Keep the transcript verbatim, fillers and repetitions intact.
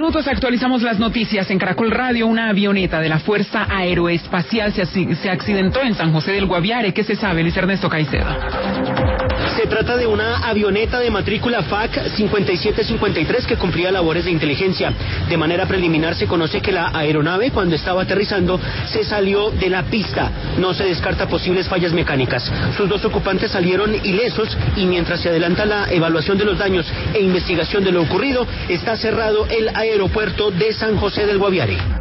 Minutos actualizamos las noticias en Caracol Radio. Una avioneta de la Fuerza Aeroespacial se, se accidentó en San José del Guaviare. ¿Qué se sabe, Luis Ernesto Caicedo? Se trata de una avioneta de matrícula F A C cincuenta y siete cincuenta y tres que cumplía labores de inteligencia. De manera preliminar se conoce que la aeronave, cuando estaba aterrizando, se salió de la pista. No se descarta posibles fallas mecánicas. Sus dos ocupantes salieron ilesos y mientras se adelanta la evaluación de los daños e investigación de lo ocurrido, está cerrado el aeropuerto de San José del Guaviare.